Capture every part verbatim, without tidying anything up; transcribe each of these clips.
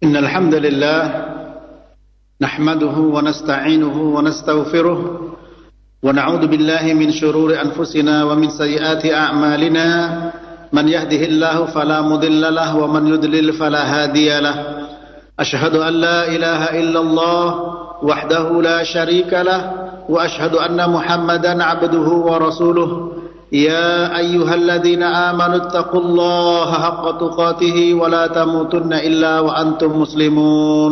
إن الحمد لله نحمده ونستعينه ونستغفره ونعوذ بالله من شرور أنفسنا ومن سيئات أعمالنا من يهده الله فلا مضل له ومن يضلل فلا هادي له أشهد أن لا إله إلا الله وحده لا شريك له وأشهد أن محمدا عبده ورسوله يا أيها الذين آمنوا اتقوا الله حق تقاته ولا تموتن إلا وأنتم مسلمون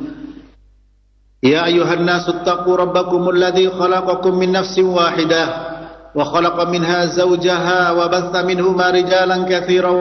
يا أيها الناس اتقوا ربكم الذي خلقكم من نفس واحدة وخلق منها زوجها وبث منهما رجالا كثيرا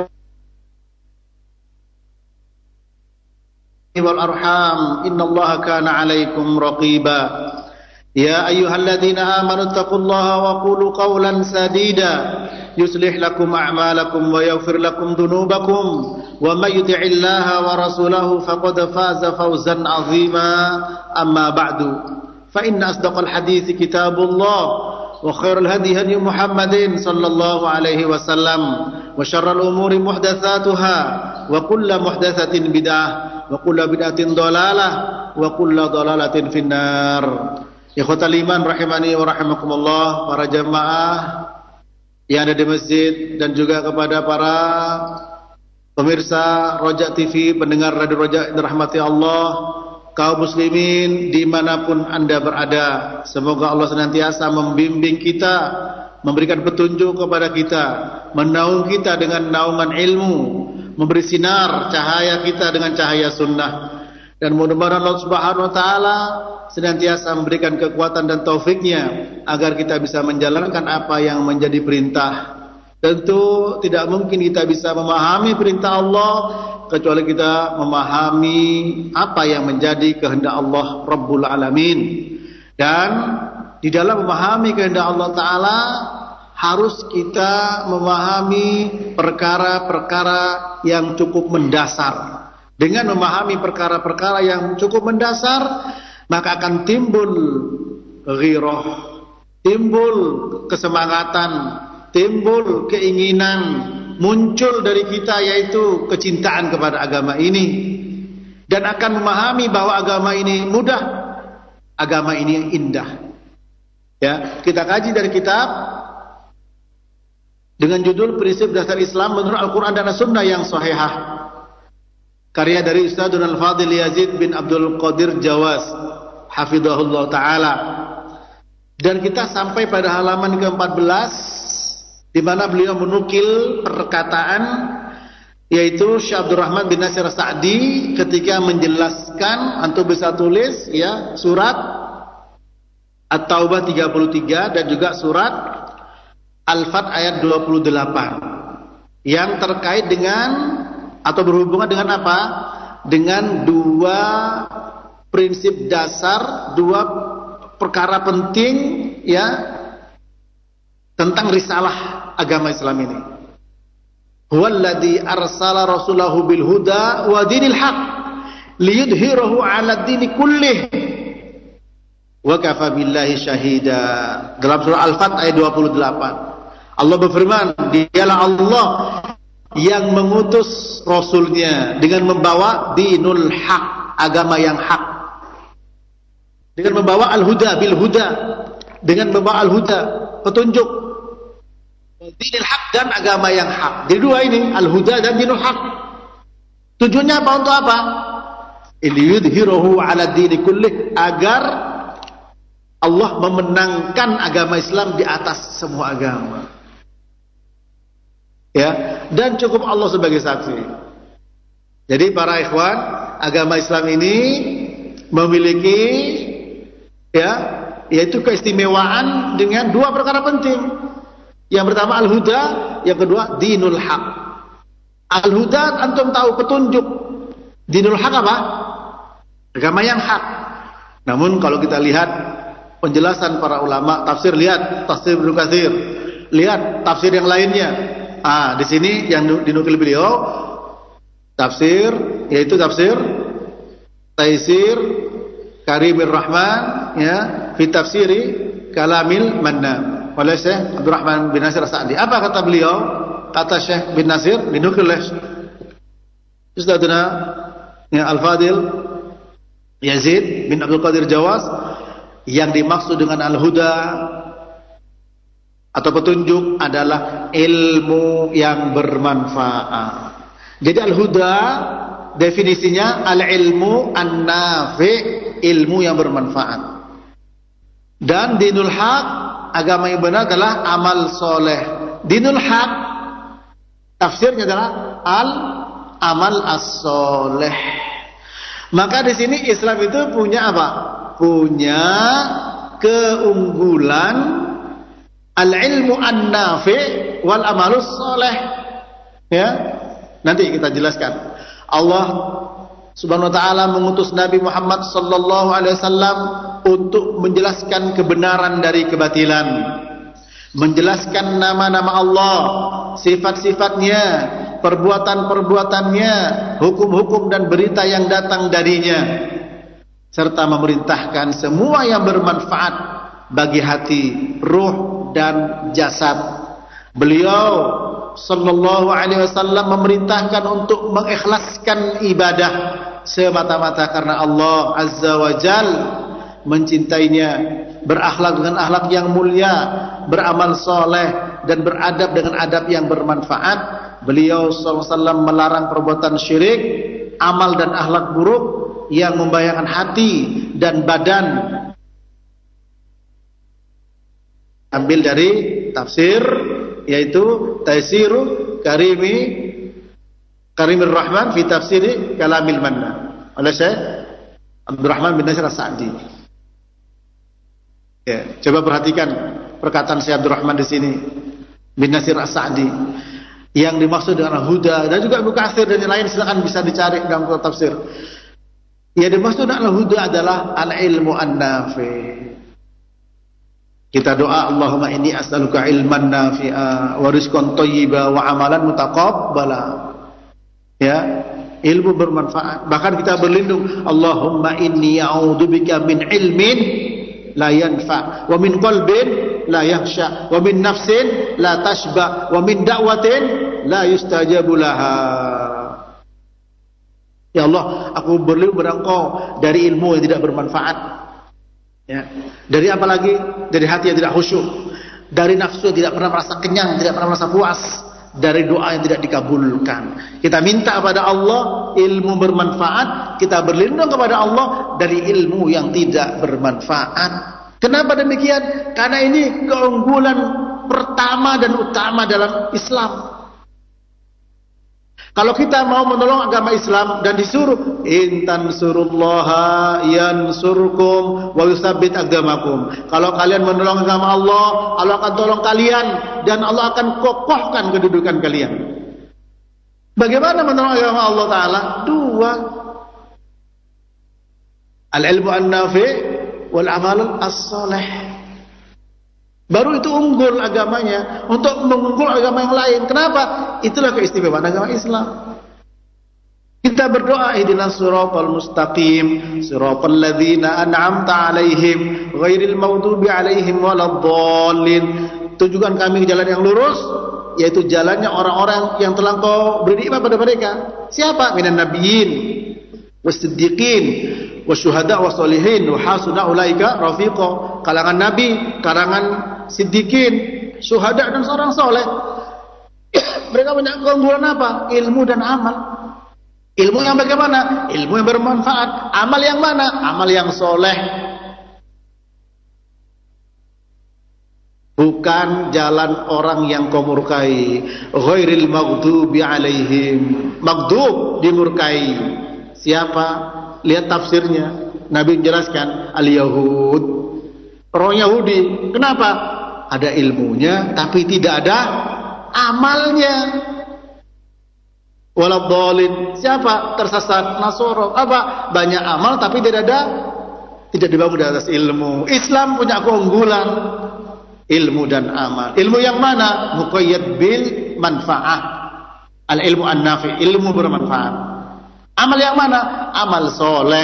والأرحام إن الله كان عليكم رقيبا يا أيها الذين آمنوا اتقوا الله وقولوا قولا سديدا يصلح لكم أعمالكم ويغفر لكم ذنوبكم ومن يطع الله ورسوله فقد فاز فوزا عظيما أما بعد فإن أصدق الحديث كتاب الله وخير الهدي هدي محمد صلى الله عليه وسلم وشر الأمور محدثاتها وكل محدثة بدعة وكل بدعة ضلالة وكل ضلالة في النار. Ikhwatal iman rahimani wa rahimakumullah, para jamaah yang ada di masjid dan juga kepada para pemirsa Roja T V, pendengar Radio Roja dirahmati Allah, kaum muslimin dimanapun Anda berada. Semoga Allah senantiasa membimbing kita, memberikan petunjuk kepada kita, menaung kita dengan naungan ilmu, memberi sinar cahaya kita dengan cahaya sunnah. Dan mudah-mudahan Allah Subhanahu wa taala senantiasa memberikan kekuatan dan taufiknya agar kita bisa menjalankan apa yang menjadi perintah. Tentu tidak mungkin kita bisa memahami perintah Allah kecuali kita memahami apa yang menjadi kehendak Allah Rabbul Alamin. Dan di dalam memahami kehendak Allah Ta'ala harus kita memahami perkara-perkara yang cukup mendasar. Dengan memahami perkara-perkara yang cukup mendasar, maka akan timbul ghirah, timbul kesemangatan, timbul keinginan, muncul dari kita yaitu kecintaan kepada agama ini, dan akan memahami bahwa agama ini mudah, agama ini indah. Ya, kita kaji dari kitab dengan judul Prinsip Dasar Islam menurut Al-Quran dan As-Sunnah yang Sahihah, karya dari Ustadzul Al-Fadhil Yazid bin Abdul Qadir Jawas, hafizahullah ta'ala. Dan kita sampai pada halaman ke empat belas di mana beliau menukil perkataan yaitu Syekh Abdul Rahman bin Nasir Sa'di ketika menjelaskan, antum bisa tulis ya, surat At-Taubah tiga puluh tiga dan juga surat Al-Fat ayat dua puluh delapan yang terkait dengan atau berhubungan dengan apa? Dengan dua prinsip dasar, dua perkara penting ya tentang risalah agama Islam ini. Huwallazi arsala rasulahu bil huda wa dinil haq liyudhhirahu 'ala dini kullih wa kafa billahi syahida. Dalam surah Al-Fat ayat dua puluh delapan Allah berfirman, dialah Allah yang mengutus Rasulnya dengan membawa dinul haq, agama yang hak, dengan membawa al-huda bil huda, dengan membawa al-huda, petunjuk, dinul haq dan agama yang hak. Jadi dua ini, al-huda dan dinul haq. Tujuannya apa, untuk apa? Liyudhhirahu 'ala dini kullih, agar Allah memenangkan agama Islam di atas semua agama. Ya, dan cukup Allah sebagai saksi. Jadi para ikhwan, agama Islam ini memiliki ya, yaitu keistimewaan dengan dua perkara penting. Yang pertama al-huda, yang kedua dinul haq. Al-huda antum tahu, petunjuk. Dinul haq apa? Agama yang hak. Namun kalau kita lihat penjelasan para ulama tafsir, lihat tafsir Ibnu Katsir, lihat tafsir yang lainnya. Ah, di sini yang dinukil beliau tafsir, yaitu tafsir Taisir Karimir Rahman ya, fi tafsiri Kalamil Mannan oleh Syekh Abdul Rahman bin Nasir Sa'di. Apa kata beliau? Kata Syekh bin Nasir dinukil oleh Ustadzuna ya, Al-Fadil Yazid bin Abdul Qadir Jawas, yang dimaksud dengan al-huda atau petunjuk adalah ilmu yang bermanfaat. Jadi al-huda definisinya al-ilmu an-nafi, ilmu yang bermanfaat. Dan dinul haq, agama yang benar adalah amal soleh. Dinul haq tafsirnya adalah al amal as-soleh. Maka di sini Islam itu punya apa? Punya keunggulan al-ilmu an-nafi wal amalus soleh. Ya, nanti kita jelaskan. Allah Subhanahu wa taala mengutus Nabi Muhammad sallallahu alaihi wasallam untuk menjelaskan kebenaran dari kebatilan, menjelaskan nama-nama Allah, sifat-sifatnya, perbuatan-perbuatannya, hukum-hukum dan berita yang datang darinya, serta memerintahkan semua yang bermanfaat bagi hati, ruh dan jasad. Beliau sallallahu alaihi wasallam memerintahkan untuk mengikhlaskan ibadah semata-mata karena Allah azza wa jal mencintainya, berakhlak dengan akhlak yang mulia, beramal soleh dan beradab dengan adab yang bermanfaat. Beliau sallallahu alaihi wasallam melarang perbuatan syirik, amal dan akhlak buruk yang membahayakan hati dan badan. Ambil dari tafsir, yaitu Taisiru Karimi Karimir Rahman fi tafsiri Kalamil Manna oleh Syekh Abdurrahman bin Nasir As-Sa'di. Ya, coba perhatikan perkataan Syekh Abdurrahman di sini bin Nasir As-Sa'di. Yang dimaksud dengan al-huda dan juga Ibnu Katsir dan yang lain silakan bisa dicari dalam tafsir. Yang dimaksud dengan al-huda adalah al-ilmu an-nafi. Kita doa, Allahumma inni as'aluka ilman nafi'a wa rizqan thayyiba wa amalan mutaqabbala. Ya, ilmu bermanfaat. Bahkan kita berlindung, Allahumma inni a'udzubika min ilmin la yanfa' wa min qalbin la yakhsha wa min nafsin la tashba wa min da'watin la yustajabu laha. Ya Allah, aku berlindung kepada Engkau dari ilmu yang tidak bermanfaat. Ya. Dari apa lagi? Dari hati yang tidak khusyuk, dari nafsu yang tidak pernah merasa kenyang, tidak pernah merasa puas, dari doa yang tidak dikabulkan. Kita minta kepada Allah ilmu bermanfaat, kita berlindung kepada Allah dari ilmu yang tidak bermanfaat. Kenapa demikian? Karena ini keunggulan pertama dan utama dalam Islam. Kalau kita mau menolong agama Islam dan disuruh intan surullaha yansurkum wa yusabbit agamakum. Kalau kalian menolong agama Allah, Allah akan tolong kalian dan Allah akan kokohkan kedudukan kalian. Bagaimana menolong agama Allah Ta'ala? Dua. Al-ilmu an-nafi' wal amal as-salih. Baru itu unggul agamanya untuk mengunggul agama yang lain. Kenapa? Itulah keistimewaan agama Islam. Kita berdoa ihdinas siratal mustaqim, siratal ladzina an'amta 'alaihim, ghairil maghdubi 'alaihim waladdallin. Tunjukkan kami jalan yang lurus, yaitu jalannya orang-orang yang telah Engkau beri nikmat pada mereka. Siapa? Minan nabiyyin wasiddiqin wasyuhada wassolihin wa hasuna ulaika rafiqa. Kalangan nabi, kalangan siddiqin, syuhada dan seorang soleh. Mereka punya keunggulan apa? Ilmu dan amal. Ilmu yang bagaimana? Ilmu yang bermanfaat. Amal yang mana? Amal yang soleh. Bukan jalan orang yang kau murkai. Ghairil maghdubi alaihim. Maghdub, dimurkai. Siapa? Lihat tafsirnya. Nabi menjelaskan al-Yahud, orang Yahudi. Kenapa? Ada ilmunya tapi tidak ada amalnya. Waladdallin, siapa? Tersesat, Nasoro. Apa? Banyak amal tapi tidak ada, tidak dibangun di atas ilmu. Islam punya keunggulan ilmu dan amal. Ilmu yang mana? Muqayyad bil manfaah. Al-ilmu an-nafi, ilmu bermanfaat. Amal yang mana? Amal soleh.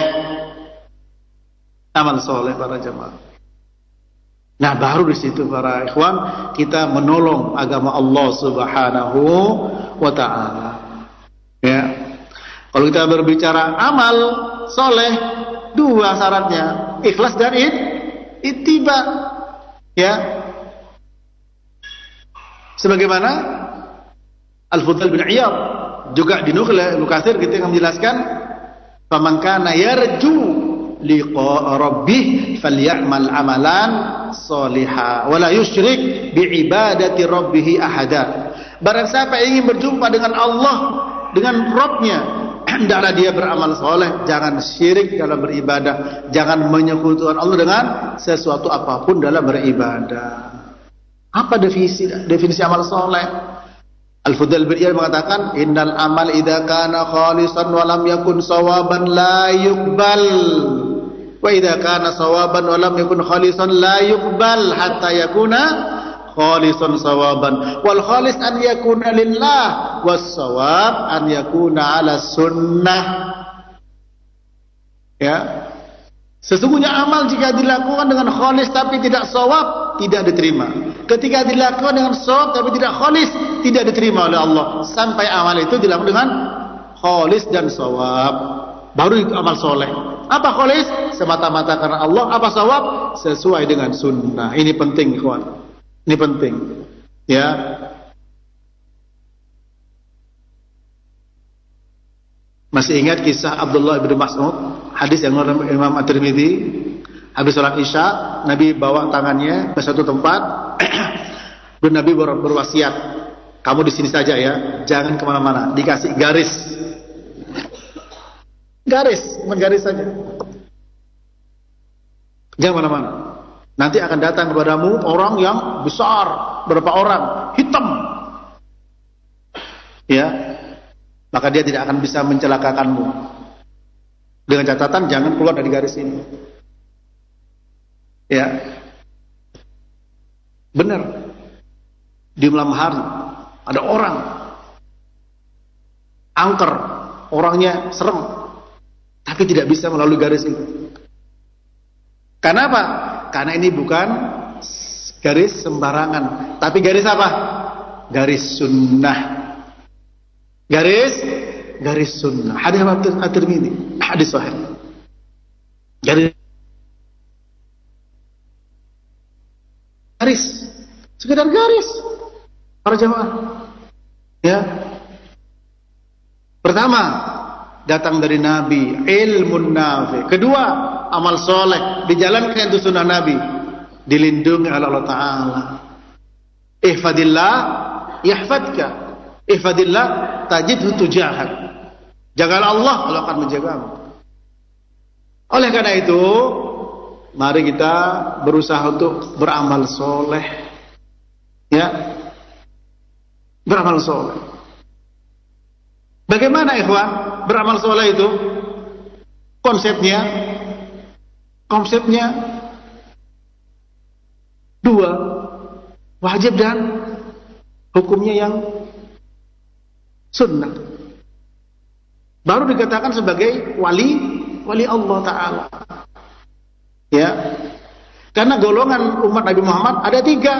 Amal soleh para jemaah. Nah, baru di situ para ikhwan kita menolong agama Allah Subhanahu wa taala. Ya. Kalau kita berbicara amal soleh, dua syaratnya, ikhlas dan it, ittiba. Ya, sebagaimana Al-Fudail bin Iyad juga dinukil oleh Ibnu Katsir gitu yang menjelaskan, faman kana yarju liqa rabbih falyamal amalan sholihan wa la yusyrik bi ibadati rabbih ahada. Barang siapa ingin berjumpa dengan Allah, dengan Rabbnya, hendaklah dia beramal soleh, jangan syirik dalam beribadah, jangan menyekutukan Allah dengan sesuatu apapun dalam beribadah. Apa definisi definisi amal soleh? Al-Fudail bin Iyad mengatakan, innal amal idza kana khalisan wa lam yakun sawaban la yuqbal, wa idza kana sawaban wa lam yakun khalisan la yuqbal hatta yakuna khalisan sawaban. Wal khalis an yakuna lillah, was sawab an yakuna ala sunnah. Ya, sesungguhnya amal jika dilakukan dengan khalis tapi tidak sawab, tidak diterima. Ketika dilakukan dengan sawab tapi tidak khalis, tidak diterima oleh Allah. Sampai amal itu dilakukan dengan khalis dan sawab, baru itu amal soleh. Apa khalis? Semata-mata karena Allah. Apa sawab? Sesuai dengan sunnah. Ini penting, kawan. Ini penting. Ya. Masih ingat kisah Abdullah bin Mas'ud, hadis yang menurut Imam At-Tirmidzi, habis sholat Isya, Nabi bawa tangannya ke satu tempat, dan Nabi ber berwasiat, kamu di sini saja ya, jangan kemana-mana. Dikasih garis, garis, menggaris saja, jangan kemana-mana. Nanti akan datang kepadamu orang yang besar, berapa orang, hitam, ya, maka dia tidak akan bisa mencelakakanmu. Dengan catatan jangan keluar dari garis ini. Ya, benar. Di malam hari ada orang angker, orangnya serem, tapi tidak bisa melalui garis itu. Kenapa? Karena ini bukan garis sembarangan, tapi garis apa? Garis sunnah. Garis, garis sunnah. Hadis At-Tirmidzi, hadis sahih. Garis, garis, sekedar garis. Para jamaah, ya. Pertama, datang dari Nabi, ilmun nafi. Kedua, amal soleh, dijalankan itu sunnah Nabi, dilindungi oleh Allah Ta'ala. Ihfadillah yahfadka, ihfadillah tajidhu tujahak. Jagalah Allah, Allah akan menjagamu. Oleh karena itu, mari kita berusaha untuk beramal soleh, ya, beramal soleh. Bagaimana ikhwan beramal soleh itu? Konsepnya, konsepnya dua, wajib dan hukumnya yang sunnah. Baru dikatakan sebagai wali, wali Allah Ta'ala. Ya, karena golongan umat Nabi Muhammad ada tiga.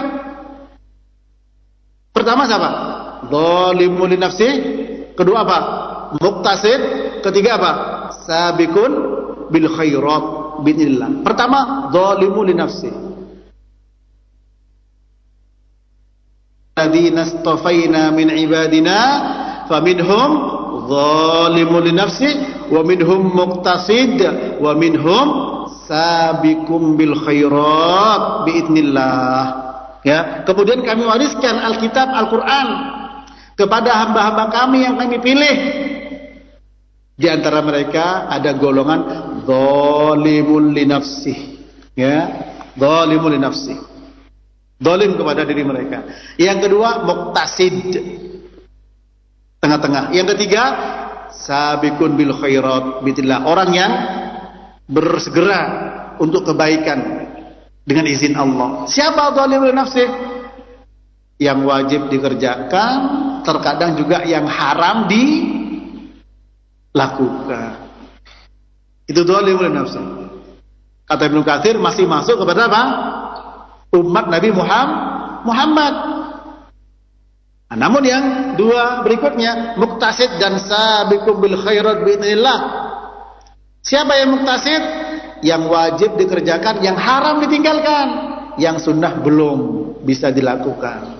Pertama siapa? Zalimun li nafsi. Kedua apa? Muqtasid. Ketiga apa? Sabiqun bil khairat binillah. Pertama, zalimun li nafsi. Alladzina istafaina min ibadina faminhum zalimun li nafsi wa minhum muqtasid wa minhum sabiqum bil khairat biidznillah. Ya, kemudian kami wariskan Alkitab, Al-Qur'an kepada hamba-hamba kami yang kami pilih. Di antara mereka ada golongan zalimul li nafsi, ya, zalimul li nafsi, zalim kepada diri mereka. Yang kedua, muqtasid, tengah-tengah. Yang ketiga, sabiqun bil khairat biidznillah, orang yang bersegera untuk kebaikan dengan izin Allah. Siapa zalimul li nafsi? Yang wajib dikerjakan, terkadang juga yang haram dilakukan. Itu zalimul li nafsi. Kata Ibnu Katsir, masih masuk kepada apa? Umat Nabi Muhammad. Nah, namun yang dua berikutnya, muktasid dan sabiqum bil khairat biidznillah. Siapa yang muktasid? Yang wajib dikerjakan, yang haram ditinggalkan, yang sunnah belum bisa dilakukan.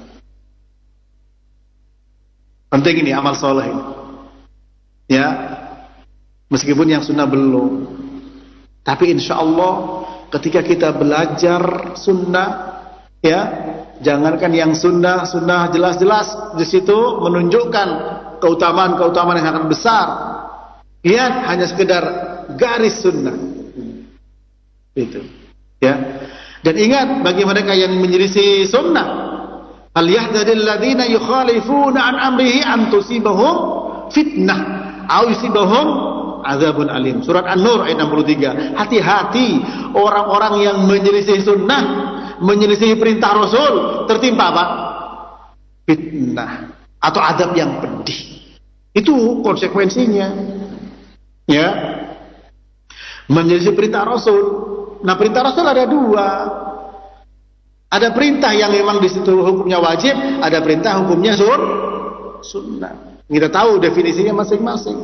Penting ini amal soleh ini. Ya, meskipun yang sunnah belum, tapi insya Allah ketika kita belajar sunnah, ya, jangankan yang sunnah, sunnah jelas-jelas di situ menunjukkan keutamaan-keutamaan yang sangat besar. Lihat hanya sekedar garis sunnah, itu, ya. Dan ingat bagi mereka yang menyelisih sunnah, falyahdharil ladzina yukhalifuna an amrihi an tusibahum fitnah aw yusibahum azabun alim. Surat An-Nur ayat enam puluh tiga. Hati-hati orang-orang yang menyelisih sunnah, menyelisih perintah Rasul, tertimpa apa? Fitnah atau azab yang pedih. Itu konsekuensinya. Ya. Menyelisih perintah Rasul. Nah, perintah Rasul ada dua. Ada perintah yang memang di situ hukumnya wajib, ada perintah hukumnya sur sunnah. Kita tahu definisinya masing-masing.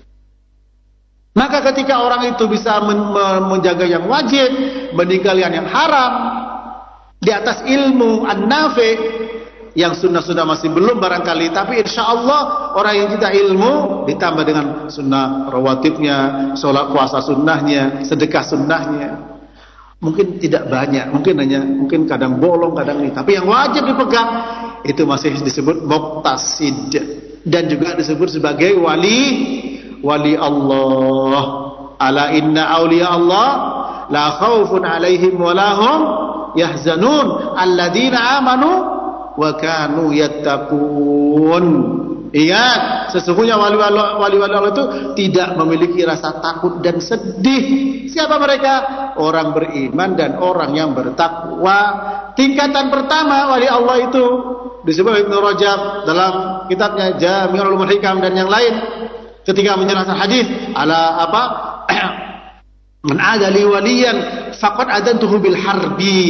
Maka ketika orang itu bisa men menjaga yang wajib, meninggalkan yang haram, di atas ilmu an-nafi, yang sunnah-sunnah masih belum barangkali, tapi insya Allah orang yang kita ilmu ditambah dengan sunnah rawatibnya, sholat puasa sunnahnya, sedekah sunnahnya, mungkin tidak banyak, mungkin hanya mungkin kadang bolong, kadang ini, tapi yang wajib dipegang itu masih disebut muqtasid dan juga disebut sebagai wali wali Allah. Ala inna awliya Allah la khaufun alaihim wa lahum yahzanun alladzina amanu wa kanu yattaqun. Ingat, sesungguhnya wali-wali Allah itu tidak memiliki rasa takut dan sedih. Siapa mereka? Orang beriman dan orang yang bertakwa. Tingkatan pertama wali Allah itu disebut Ibnu Rajab dalam kitabnya Jami'ul Ulumul Hikam dan yang lain, ketika menjelaskan hadis ala apa? Man adali waliyan faqad adantuhu bil harbi.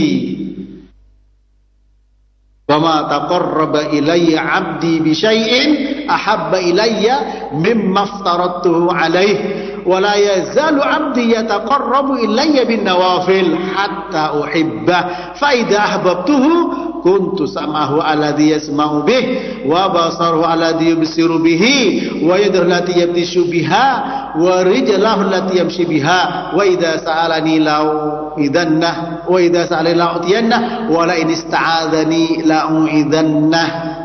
Wa ma taqarraba ilayya 'abdi bi syai'in ahabba ilayya mimma aftaradtuhu alayhi wa la yazalu 'abdi yataqarrabu ilayya bin nawafil hatta uhibbah fa idza ahbabtuhu kuntu sam'ahu alladhi yasma'u bih wa basaruhu alladhi yubsiru bihi wa yadahu allati yabtishu biha wa rijlahu allati yamshi biha wa idza sa'alani lau idzannah wa idza sa'alani lau utiyannah wa la in ista'adzani la u'idzannah.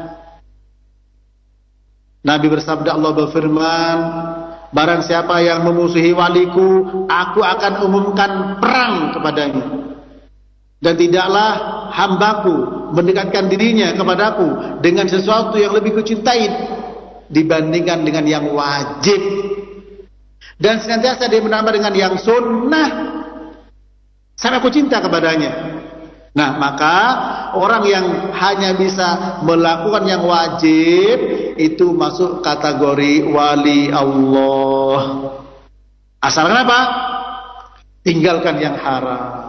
Nabi bersabda, Allah berfirman, barang siapa yang memusuhi waliku, aku akan umumkan perang kepadanya. Dan tidaklah hambaku mendekatkan dirinya kepadaku dengan sesuatu yang lebih kucintai dibandingkan dengan yang wajib. Dan senantiasa dia menambah dengan yang sunnah sampai aku cinta kepadanya. Nah, maka orang yang hanya bisa melakukan yang wajib itu masuk kategori wali Allah. Asalkan apa? Tinggalkan yang haram.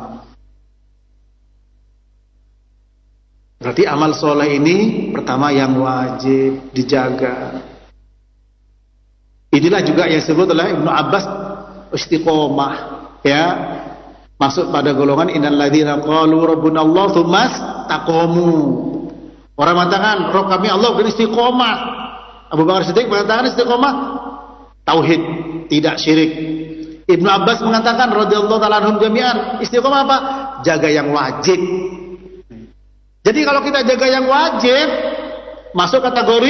Berarti amal soleh ini pertama yang wajib dijaga. Inilah juga yang disebut oleh Ibnu Abbas istiqomah, ya, masuk pada golongan innal ladzina qalu rabbuna Allah tsumma taqamu. Orang mengatakan roh kami Allah dan istiqomah. Abu Bakar Siddiq mengatakan istiqomah tauhid, tidak syirik. Ibnu Abbas mengatakan radhiyallahu ta'ala anhum jami'an, istiqomah apa? Jaga yang wajib. Jadi kalau kita jaga yang wajib, masuk kategori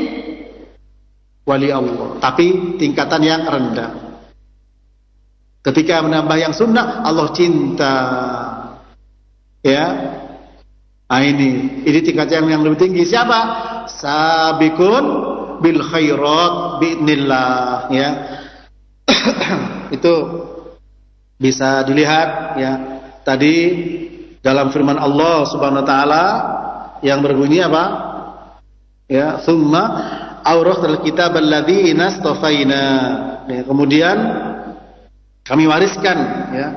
wali Allah, tapi tingkatan yang rendah. Ketika menambah yang sunnah, Allah cinta. Ya, nah ini, ini tingkatan yang lebih tinggi. Siapa? Sabiqun bil khairat bi'nillah. Ya, itu bisa dilihat. Ya, tadi dalam firman Allah Subhanahu wa taala yang berbunyi apa? Ya, tsumma awrathal kitabal ladzina istafaina. Ya, kemudian kami wariskan, ya,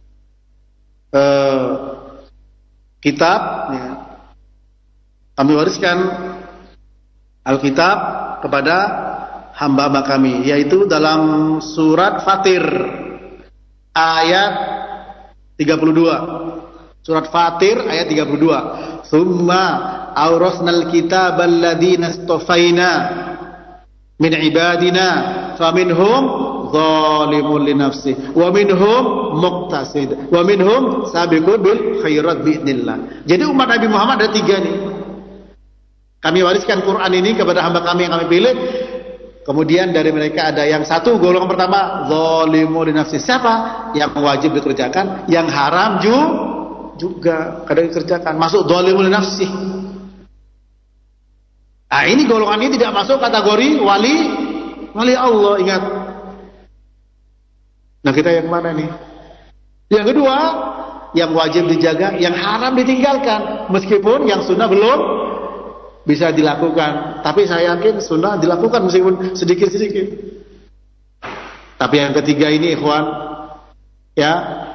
eh, kitab, ya, kami wariskan Alkitab kepada hamba-hamba kami, yaitu dalam surat Fatir ayat tiga puluh dua. Surat Fatir ayat tiga puluh dua. Tsumma awrasnal kitaba alladziina istafaina min ibadina faminhum zalimun li nafsihi wa minhum muqtasid wa minhum sabiqun bil khairat biidznillah. Jadi umat Nabi Muhammad ada tiga nih. Kami wariskan Quran ini kepada hamba kami yang kami pilih. Kemudian dari mereka ada yang satu, golongan pertama zalimun li nafsihi. Siapa? Yang wajib dikerjakan, yang haram juga kadang dikerjakan. Masuk zalimun li nafsihi. Nah, ini golongan ini tidak masuk kategori wali wali Allah, ingat. Nah, kita yang mana nih? Yang kedua, yang wajib dijaga, yang haram ditinggalkan. Meskipun yang sunnah belum bisa dilakukan, tapi saya yakin sunnah dilakukan meskipun sedikit-sedikit. Tapi yang ketiga ini, ikhwan, ya,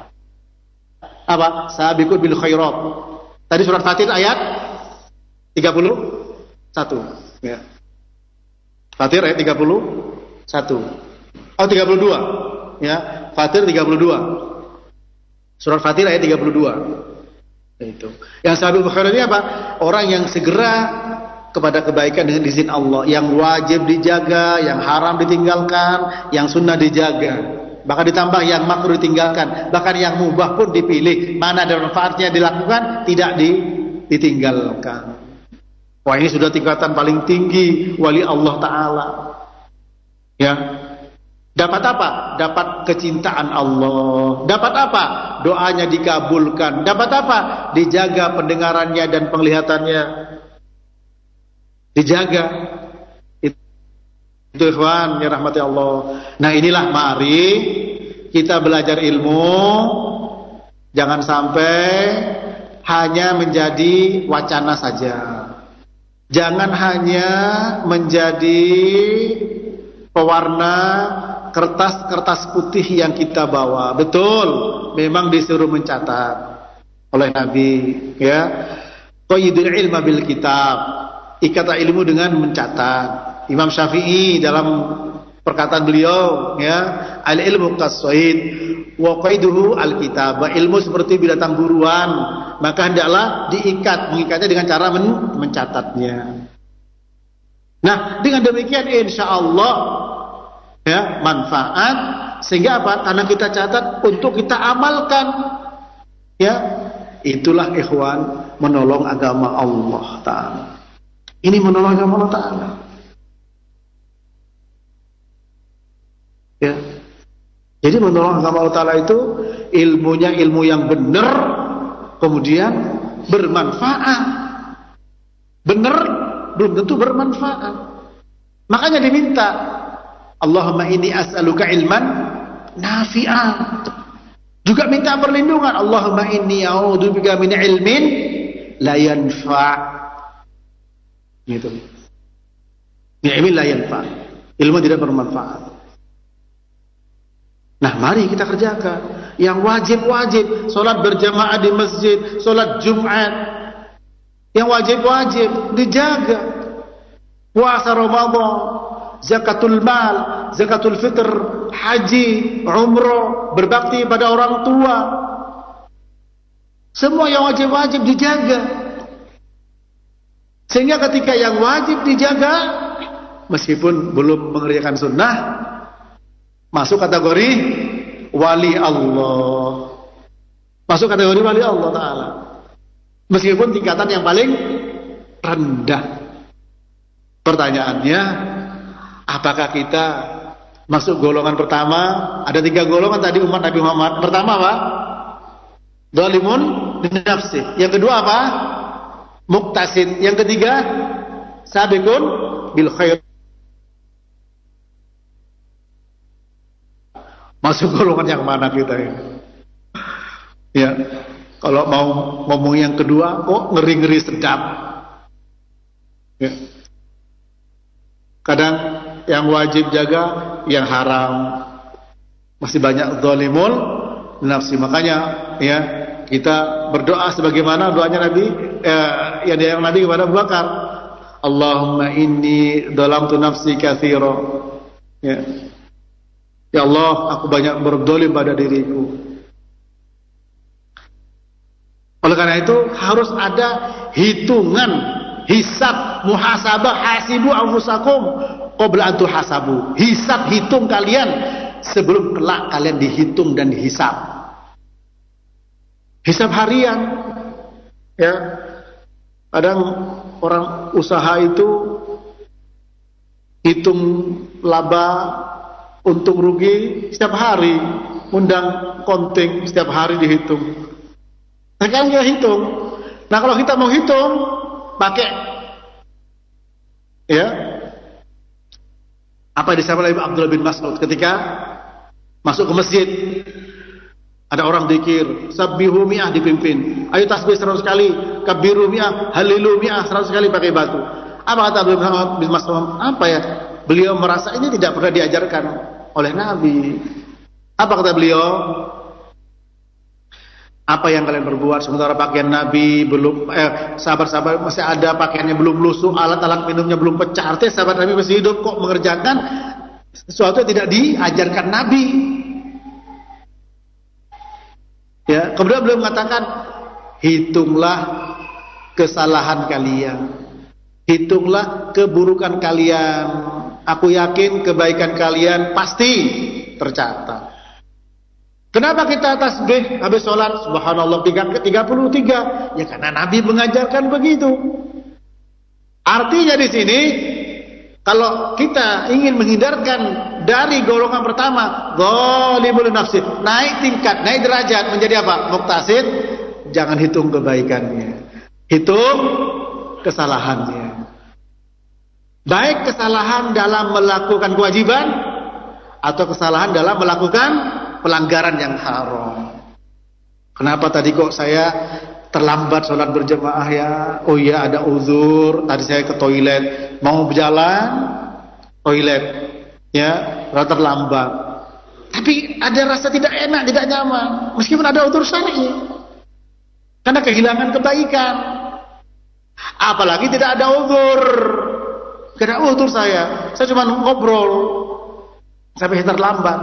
apa? Sabiqun bil khairat. Tadi surat Fatir ayat tiga puluh satu, ya. Fatir ayat tiga puluh satu. Oh, tiga puluh dua. Ya, Fatir tiga puluh dua. Surat Fatir ayat tiga puluh dua. Itu. Yang sabiqul khairat ini apa? Orang yang segera kepada kebaikan dengan izin Allah, yang wajib dijaga, yang haram ditinggalkan, yang sunnah dijaga. Bahkan ditambah yang makruh ditinggalkan, bahkan yang mubah pun dipilih. Mana ada manfaatnya dilakukan, tidak ditinggalkan. Wah, ini sudah tingkatan paling tinggi wali Allah Ta'ala. Ya. Dapat apa? Dapat kecintaan Allah. Dapat apa? Doanya dikabulkan. Dapat apa? Dijaga pendengarannya dan penglihatannya. Dijaga. Itu, itu ikhwan, ya rahmati Allah. Nah, inilah mari kita belajar ilmu. Jangan sampai hanya menjadi wacana saja. Jangan hanya menjadi pewarna kertas-kertas putih yang kita bawa. Betul, memang disuruh mencatat oleh Nabi, ya. Qayyidul ilma bil kitab. Ikatlah ilmu dengan mencatat. Imam Syafi'i dalam perkataan beliau, ya, al ilmu kas-sayd wa qaiduhu al kitab. Ilmu seperti binatang buruan, maka hendaklah diikat, mengikatnya dengan cara men mencatatnya. Nah, dengan demikian insyaallah, ya, manfaat, sehingga apa? Karena kita catat untuk kita amalkan, ya. Itulah ikhwan menolong agama Allah Ta'ala. Ini menolong agama Allah Ta'ala, ya. Jadi menolong agama Allah Ta'ala itu ilmunya ilmu yang benar, kemudian bermanfaat. Benar belum tentu bermanfaat. Makanya diminta, Allahumma inni as'aluka ilman nafi'an. Juga minta perlindungan, Allahumma inni a'udzubika min ilmin la yanfa'. Gitu. Ilmin la yanfa'. Ilmu tidak bermanfaat. Nah, mari kita kerjakan yang wajib-wajib, salat berjamaah di masjid, salat Jumat. Yang wajib-wajib dijaga. Puasa Ramadan, zakatul mal, zakatul fitr, haji, umrah, berbakti pada orang tua. Semua yang wajib-wajib dijaga. Sehingga ketika yang wajib dijaga, meskipun belum mengerjakan sunnah, masuk kategori wali Allah. Masuk kategori wali Allah Ta'ala. Meskipun tingkatan yang paling rendah. Pertanyaannya, apakah kita masuk golongan pertama? Ada tiga golongan tadi umat Nabi Muhammad. Pertama apa? Zalimun li nafsi. Yang kedua apa? Muqtasid. Yang ketiga, sabiqun bil khair. Masuk golongan yang mana kita ini? Ya, kalau mau ngomong yang kedua, kok ngeri-ngeri sedap. Ya. Kadang yang wajib jaga, yang haram. Masih banyak zalimul nafsi. Makanya, ya, kita berdoa sebagaimana doanya Nabi, eh, yang dia yang Nabi kepada Abu Bakar. Allahumma inni dhalamtu nafsi katsira. Ya. Ya Allah, aku banyak berdolim pada diriku. Oleh karena itu harus ada hitungan, hisab, muhasabah, hasibu anfusakum qabla an tuhasabu. Hisab, hitung kalian sebelum kelak kalian dihitung dan dihisab. Hisab harian. Ya. Kadang orang usaha itu hitung laba, untung rugi setiap hari, undang konting setiap hari dihitung. Nah, kalian kita hitung. Nah, kalau kita mau hitung pakai ya apa yang disampaikan oleh Abdullah bin Mas'ud ketika masuk ke masjid. Ada orang zikir, sabbihu mi'ah dipimpin. Ayo tasbih seratus kali, kabiru mi'ah, halilu mi'ah seratus kali pakai batu. Apa kata Abdullah bin Mas'ud? Apa ya? Beliau merasa ini tidak pernah diajarkan oleh Nabi. Apa kata beliau? Apa yang kalian berbuat sementara pakaian Nabi belum eh, sahabat-sahabat masih ada pakaiannya belum lusuh, alat-alat minumnya belum pecah. Artinya sahabat Nabi masih hidup kok mengerjakan sesuatu yang tidak diajarkan Nabi. Ya, kemudian beliau mengatakan, hitunglah kesalahan kalian, hitunglah keburukan kalian. Aku yakin kebaikan kalian pasti tercatat. Kenapa kita tasbih habis sholat subhanallah tiga puluh tiga? Ya karena Nabi mengajarkan begitu. Artinya di sini kalau kita ingin menghindarkan dari golongan pertama, zalimul nafsi, naik tingkat, naik derajat menjadi apa? Muqtasid, jangan hitung kebaikannya, hitung kesalahannya. Baik kesalahan dalam melakukan kewajiban atau kesalahan dalam melakukan pelanggaran yang haram. Kenapa tadi kok saya terlambat sholat berjamaah ya? Oh iya ada uzur, tadi saya ke toilet, mau berjalan toilet ya, rada terlambat. Tapi ada rasa tidak enak, tidak nyaman, meskipun ada uzur syar'i. Karena kehilangan kebaikan. Apalagi tidak ada uzur. Tidak ada uzur saya. Saya cuma ngobrol sampai terlambat.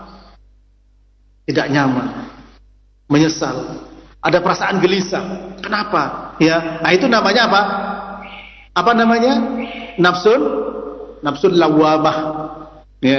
Tidak nyaman, menyesal, ada perasaan gelisah. Kenapa? Ya, nah itu namanya apa? Apa namanya? Nafsun, nafsun lawamah. Ya.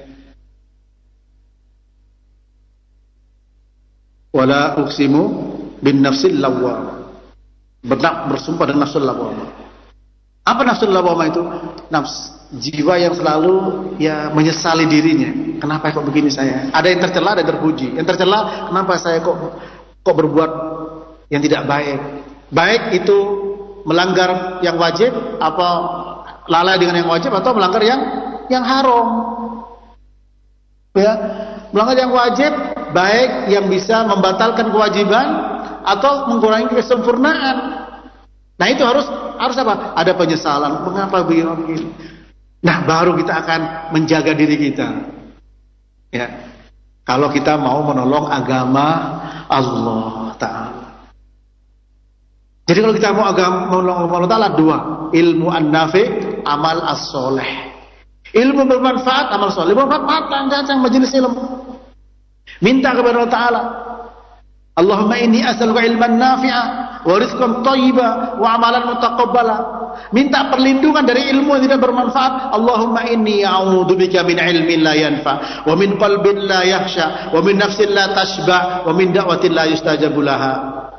Wala uqsimu bin nafsil lawamah. Benak bersumpah dengan nafsul lawamah. Apa nafsul lawamah itu? Nafs jiwa yang selalu ya menyesali dirinya. Kenapa kok begini saya? Ada yang tercela, ada yang terpuji. Yang tercela, kenapa saya kok kok berbuat yang tidak baik? Baik itu melanggar yang wajib, apa lalai dengan yang wajib, atau melanggar yang yang haram. Ya, melanggar yang wajib, baik yang bisa membatalkan kewajiban atau mengurangi kesempurnaan. Nah itu harus harus apa? Ada penyesalan. Mengapa begini? Nah baru kita akan menjaga diri kita. Ya, kalau kita mau menolong agama Allah Ta'ala. Jadi kalau kita mau agama menolong Allah Ta'ala, dua, ilmu an-nafi, amal as-soleh. Ilmu bermanfaat, amal soleh. Bermanfaat, datang majelis ilmu. Minta kepada Allah Ta'ala, Allahumma inni as'aluka ilman nafi'a wa rizqan thayyiba wa amalan mutaqabbala. Minta perlindungan dari ilmu yang tidak bermanfaat. Allahumma inni a'udzubika min ilmin la yanfa wa min qalbin la yakhsha wa min nafsin la tashba wa min da'watin la yustajabu laha.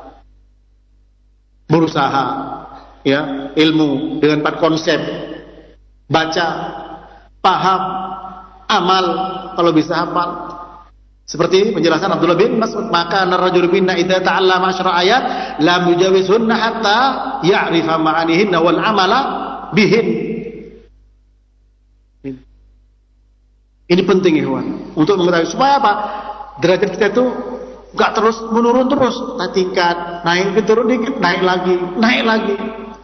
Berusaha ya, ilmu dengan empat konsep. Baca, paham, amal, kalau bisa hafal. Seperti penjelasan Abdullah bin Mas'ud, maka ar-rajulu minna idza ta'allama asyra ayat lam yujawizhunna hatta ya'rifa ma'anihinna wal amala bihin. Ini penting ikhwan, untuk mengetahui supaya apa? Derajat kita itu enggak terus menurun terus, nah, tingkat naik turun dikit, naik lagi, naik lagi.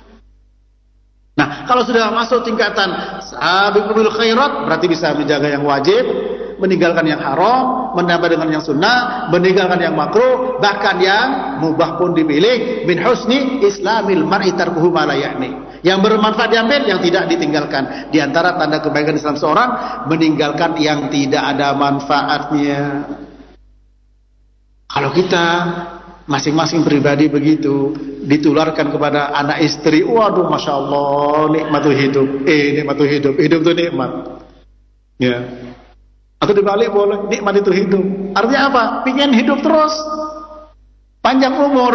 Nah, kalau sudah masuk tingkatan sabiqul bil khairat, berarti bisa menjaga yang wajib, meninggalkan yang haram, menambah dengan yang sunnah, meninggalkan yang makruh, bahkan yang mubah pun dipilih. Min husni islamil mar'i tarkuhu ma la ya'ni. Yang bermanfaat diambil, yang tidak ditinggalkan. Di antara tanda kebaikan Islam seorang, meninggalkan yang tidak ada manfaatnya. Kalau kita masing-masing pribadi begitu, ditularkan kepada anak istri, waduh Masya Allah, nikmatul hidup. Eh, nikmatul hidup. Hidup itu nikmat. Ya. Atau dibalik boleh, nikmat itu hidup. Artinya apa? Pingin hidup terus. Panjang umur.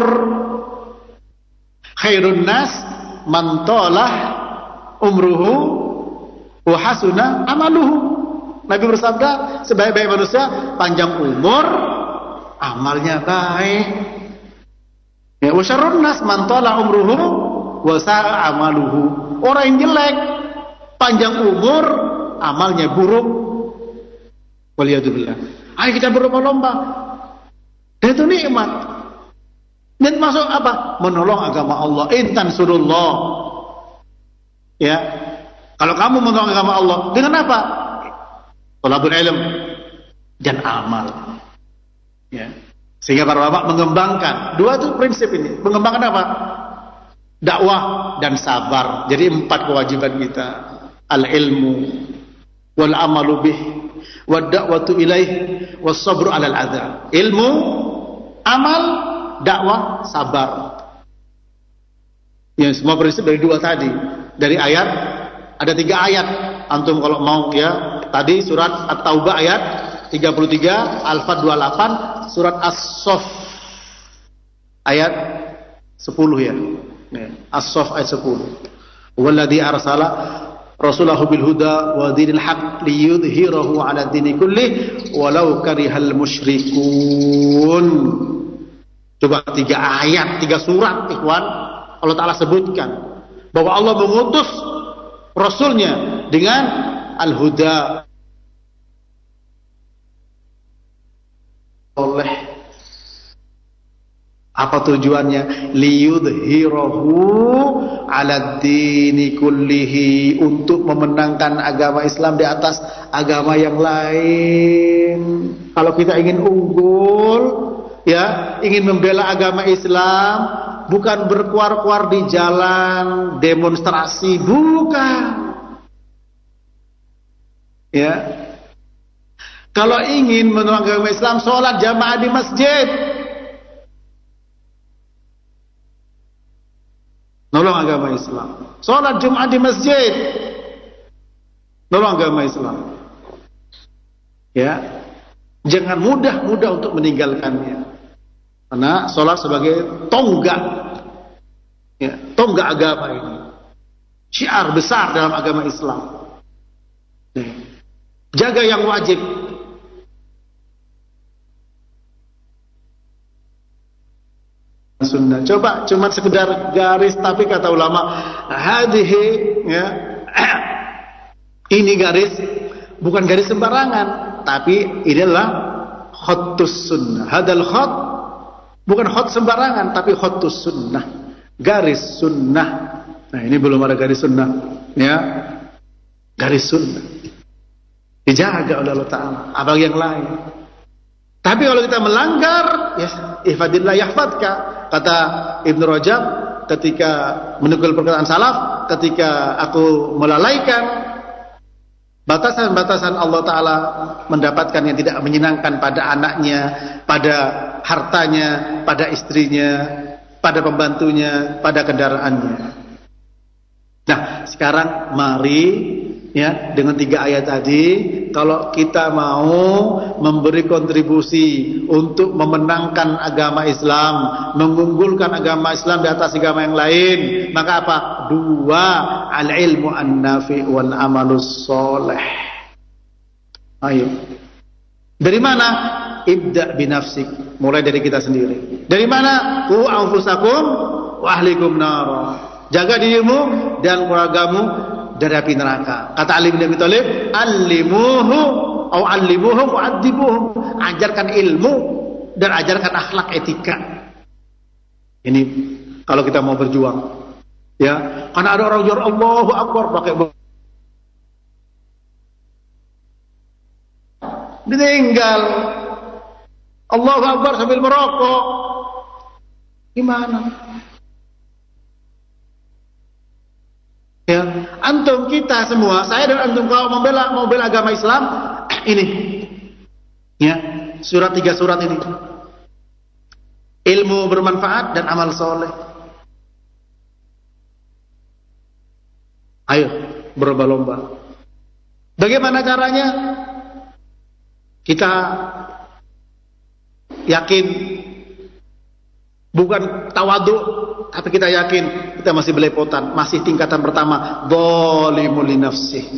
Khairun nas man talah umruhu wa hasuna amaluhu. Nabi bersabda, sebaik-baik manusia panjang umur, amalnya baik. Ya, wa syarrun nas man talah umruhu wa sa'a amaluhu. Orang yang jelek panjang umur, amalnya buruk. Waliyadzubillah. Ayo kita berlomba-lomba. Dan itu nikmat. Dan masuk apa? Menolong agama Allah. Intan surullah. Ya. Kalau kamu menolong agama Allah, dengan apa? Thalabul ilm dan amal. Ya. Sehingga para ulama mengembangkan dua itu prinsip ini. Mengembangkan apa? Dakwah dan sabar. Jadi empat kewajiban kita. Al-ilmu wal amalu bih wad da'watu ilaih was sabru 'alal adza. Ilmu, amal, dakwah, sabar. Ya, semua prinsip dari dua tadi. Dari ayat, ada tiga ayat. Antum kalau mau ya, tadi surat At-Taubah ayat tiga puluh tiga, Al-Fat dua puluh delapan, surat As-Saff ayat sepuluh ya. Ya, As-Saff ayat sepuluh. Walladzi arsala rasulahu bil huda wa dinil haq liyudhhirahu 'ala dini kullih walau karihal musyrikun. Coba tiga ayat, tiga surat ikhwan, Allah Ta'ala sebutkan bahwa Allah mengutus Rasulnya dengan Al-Huda. Oleh apa tujuannya? Liyudhhirahu 'ala dini kullihi, untuk memenangkan agama Islam di atas agama yang lain. Kalau kita ingin unggul, ya, ingin membela agama Islam, bukan berkuar-kuar di jalan, demonstrasi, bukan. Ya. Kalau ingin menolong agama Islam, sholat jamaah di masjid. Nolong agama Islam. Sholat Jumat di masjid. Nolong agama Islam. Ya. Jangan mudah-mudah untuk meninggalkannya. Karena sholat sebagai tonggak, ya, tonggak agama ini, syiar besar dalam agama Islam. Jaga yang wajib. Sunnah. Coba cuma sekedar garis, tapi kata ulama, hadhihi, ya, ini garis bukan garis sembarangan, tapi ini adalah khattus sunnah. Hadal khat bukan khot sembarangan, tapi khotus sunnah, garis sunnah. Nah, ini belum ada garis sunnah, ya, garis sunnah dijaga oleh Allah Ta'ala. Apalagi yang lain. Tapi kalau kita melanggar, ya, ihfadillah yahfadka, kata Ibnu Rajab ketika menukil perkataan salaf, ketika aku melalaikan batasan-batasan Allah Ta'ala, mendapatkan yang tidak menyenangkan pada anaknya, pada hartanya, pada istrinya, pada pembantunya, pada kendaraannya. Nah, sekarang mari, ya, dengan tiga ayat tadi, kalau kita mau memberi kontribusi untuk memenangkan agama Islam, mengunggulkan agama Islam di atas agama yang lain, maka apa? Dua, al-ilmu an-nafi wal amalus soleh. Ayo. Dari mana? Ibda binafsik. Mulai dari kita sendiri. Dari mana? Qu anfusakum wa ahlikum nar. Jaga dirimu dan keluargamu dari api neraka. Kata Ali bin Abi Thalib, "Allimuhu au allimuhum wa adibuhum." Ajarkan ilmu dan ajarkan akhlak etika. Ini kalau kita mau berjuang. Ya, karena ada orang jual Allahu Akbar pakai ditinggal Allahu Akbar sambil merokok. Gimana? Ya, antum kita semua, saya dan antum kalau membela membela agama Islam, ini, ya, surat tiga surat ini, ilmu bermanfaat dan amal soleh. Ayo berlomba-lomba. Bagaimana caranya? Kita yakin, bukan tawadhu, tapi kita yakin kita masih belepotan, masih tingkatan pertama, zalimul li nafsih.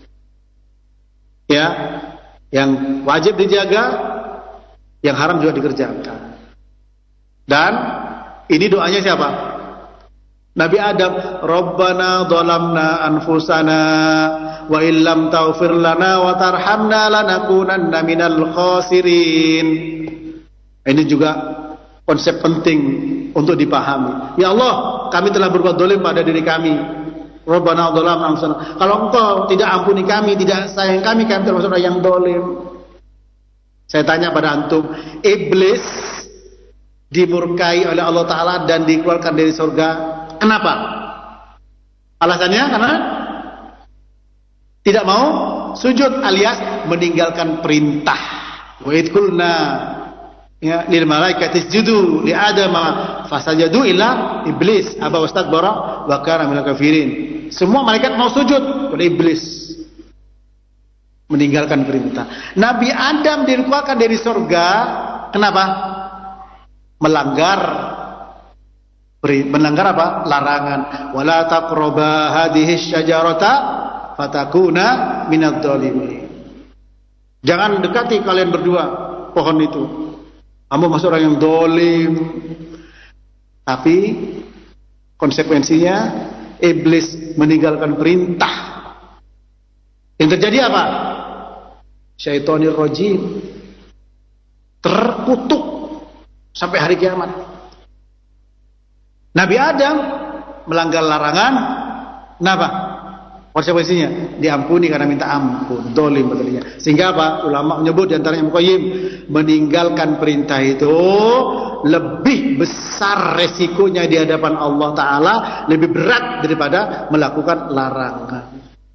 Ya, yang wajib dijaga, yang haram juga dikerjakan. Dan ini doanya siapa? Nabi Adam, Rabbana dhalamna anfusana wa illam taghfir lana wa tarhamna lanakunanna minal khasirin. Ini juga konsep penting untuk dipahami. Ya Allah, kami telah berbuat dolim pada diri kami. Rabbana dhalamna anfusana. Kalau Engkau tidak ampuni kami, tidak sayang kami, kami termasuk orang yang dolim. Saya tanya pada antum, iblis dimurkai oleh Allah Ta'ala dan dikeluarkan dari surga. Kenapa? Alasannya karena tidak mau sujud alias meninggalkan perintah. Wa idh qulna ya lil malaikati isjudu li adama fasajadu illa iblis aba wastakbara wa kana minal kafirin. Semua malaikat mau sujud kepada iblis, meninggalkan perintah. Nabi Adam dikeluarkan dari surga. Kenapa? Melanggar melanggar apa? Larangan. Wala taqraba hadhihi syajarata fatakuna minadh dhalimin. Jangan dekati kalian berdua pohon itu. Kamu masuk orang yang dolim. Tapi konsekuensinya iblis meninggalkan perintah. Yang terjadi apa? Syaitonir rajim terkutuk sampai hari kiamat. Nabi Adam melanggar larangan. Kenapa? Konsekuensinya diampuni karena minta ampun, dolim betulnya. Sehingga apa? Ulama menyebut di antaranya Muqayyim, meninggalkan perintah itu lebih besar resikonya di hadapan Allah Ta'ala, lebih berat daripada melakukan larangan.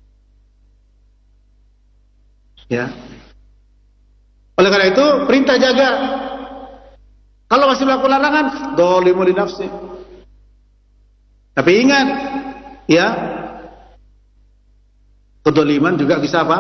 Ya. Oleh karena itu perintah jaga. Kalau masih melakukan larangan, dolim li nafsi. Tapi ingat, ya, kedoliman juga bisa apa?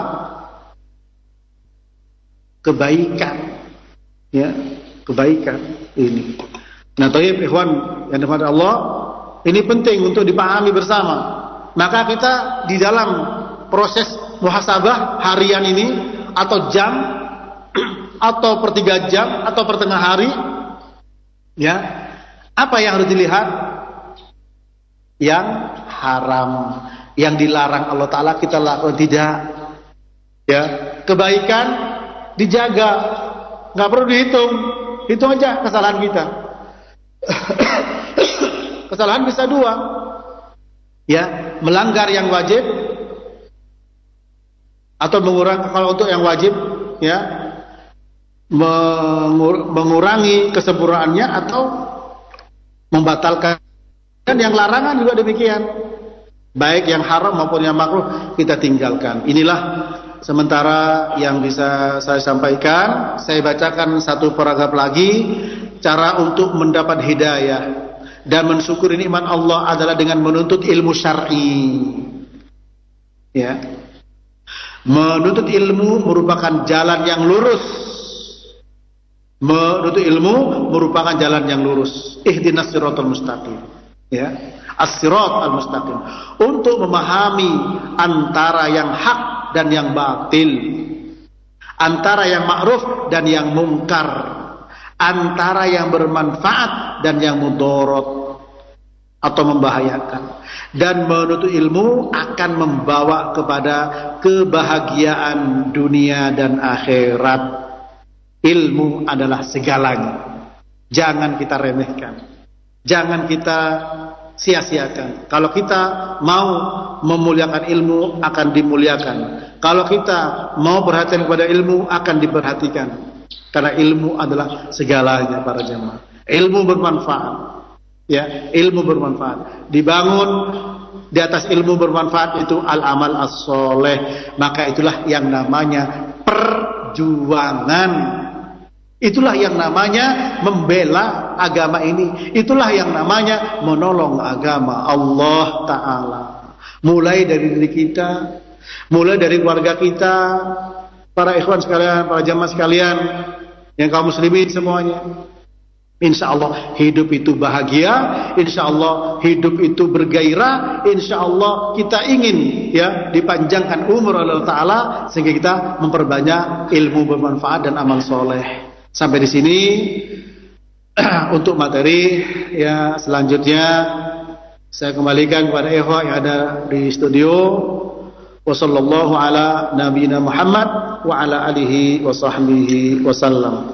Kebaikan, ya, kebaikan ini. Nah, thayyib ikhwan yang dirahmati Allah, ini penting untuk dipahami bersama. Maka kita di dalam proses muhasabah harian ini atau jam atau per tiga jam atau per tengah hari, ya, apa yang harus dilihat? Yang haram, yang dilarang Allah Ta'ala kita lakukan tidak. Ya, kebaikan dijaga, nggak perlu dihitung, hitung aja kesalahan kita. Kesalahan bisa dua, ya, melanggar yang wajib atau mengurangi. Kalau untuk yang wajib, ya, mengurangi kesempurnaannya atau membatalkan. Dan yang larangan juga demikian, baik yang haram maupun yang makruh kita tinggalkan. Inilah sementara yang bisa saya sampaikan. Saya bacakan satu paragraf lagi. Cara untuk mendapat hidayah dan mensyukuri nikmat Allah adalah dengan menuntut ilmu syar'i. Ya, menuntut ilmu merupakan jalan yang lurus. Menuntut ilmu merupakan jalan yang lurus. Ihdinas siratal mustaqim. Ya, as-sirat al-mustaqim, untuk memahami antara yang hak dan yang batil, antara yang ma'ruf dan yang mungkar, antara yang bermanfaat dan yang mudarat atau membahayakan. Dan menuntut ilmu akan membawa kepada kebahagiaan dunia dan akhirat. Ilmu adalah segalanya. Jangan kita remehkan. Jangan kita sia-siakan. Kalau kita mau memuliakan ilmu, akan dimuliakan. Kalau kita mau perhatian kepada ilmu, akan diperhatikan. Karena ilmu adalah segalanya para jemaah. Ilmu bermanfaat. Ya, ilmu bermanfaat. Dibangun di atas ilmu bermanfaat itu al-amal as-soleh. Maka itulah yang namanya perjuangan. Itulah yang namanya membela agama ini. Itulah yang namanya menolong agama Allah Ta'ala. Mulai dari diri kita, mulai dari keluarga kita, para ikhwan sekalian, para jamaah sekalian, yang kaum muslimin semuanya. Insya Allah hidup itu bahagia, insya Allah hidup itu bergairah, insya Allah kita ingin ya dipanjangkan umur Allah Ta'ala sehingga kita memperbanyak ilmu bermanfaat dan amal soleh. Sampai di sini untuk materi ya selanjutnya saya kembalikan kepada ikhwah yang ada di studio. Wassallallahu ala nabiyina Muhammad wa ala alihi wa sahbihi wasallam.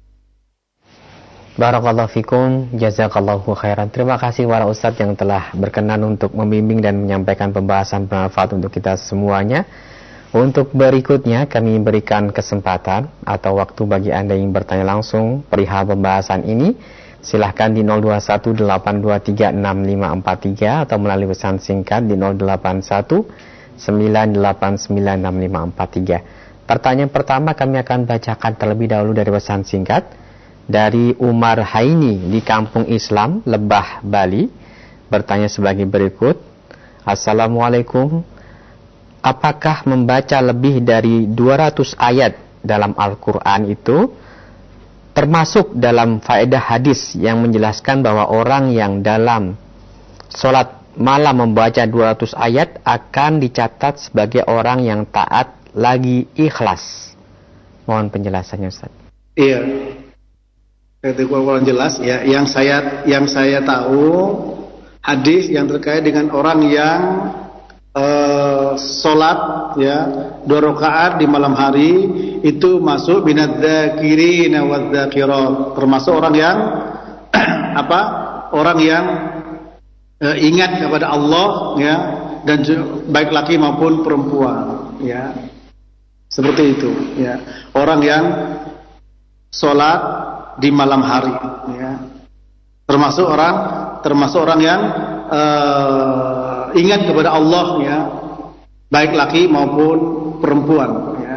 Barakallahu fikum, jazakallahu khairan. Terima kasih para ustadz yang telah berkenan untuk membimbing dan menyampaikan pembahasan bermanfaat untuk kita semuanya. Untuk berikutnya kami berikan kesempatan atau waktu bagi Anda yang bertanya langsung perihal pembahasan ini. Silahkan di nol dua satu delapan dua tiga enam lima empat tiga atau melalui pesan singkat di nol delapan satu sembilan delapan sembilan enam lima empat tiga. Pertanyaan pertama kami akan bacakan terlebih dahulu dari pesan singkat dari Umar Haini di Kampung Islam, Lebah, Bali. Bertanya sebagai berikut. Assalamualaikum. Apakah membaca lebih dari dua ratus ayat dalam Al-Quran itu termasuk dalam faedah hadis yang menjelaskan bahwa orang yang dalam sholat malam membaca dua ratus ayat akan dicatat sebagai orang yang taat lagi ikhlas? Mohon penjelasannya, Ustaz. Iya, itu kurang jelas ya. Yang saya yang saya tahu hadis yang terkait dengan orang yang uh, sholat ya dua rakaat di malam hari itu masuk binadzakirina wadzakirat, termasuk orang yang apa orang yang uh, ingat kepada Allah ya, dan baik laki maupun perempuan ya, seperti itu ya, orang yang sholat di malam hari ya, termasuk orang termasuk orang yang uh, ingat kepada Allah ya, baik laki maupun perempuan ya.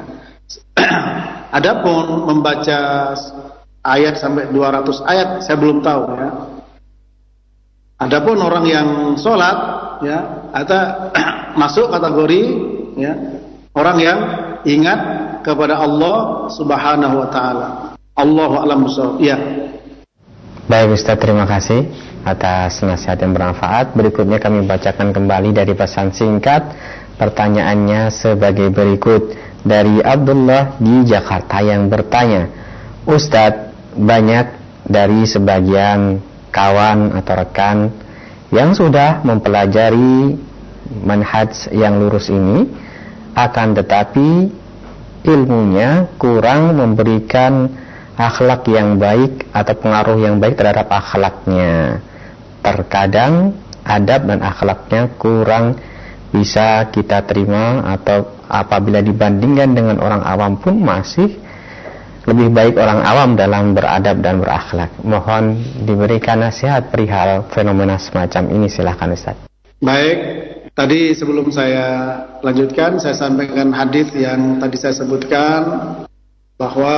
Adapun membaca ayat sampai dua ratus ayat saya belum tahu ya. Adapun orang yang sholat ya, atau masuk kategori ya, orang yang ingat kepada Allah Subhanahu wa taala. Allahu a'lam bishawab. Ya. Baik Ustaz, terima kasih atas nasihat yang bermanfaat. Berikutnya kami bacakan kembali dari pesan singkat. Pertanyaannya sebagai berikut dari Abdullah di Jakarta yang bertanya, Ustaz, banyak dari sebagian kawan atau rekan yang sudah mempelajari manhaj yang lurus ini, akan tetapi ilmunya kurang memberikan akhlak yang baik atau pengaruh yang baik terhadap akhlaknya. Terkadang adab dan akhlaknya kurang bisa kita terima, atau apabila dibandingkan dengan orang awam pun masih lebih baik orang awam dalam beradab dan berakhlak. Mohon diberikan nasihat perihal fenomena semacam ini. Silahkan Ustaz. Baik, tadi sebelum saya lanjutkan, saya sampaikan hadis yang tadi saya sebutkan bahwa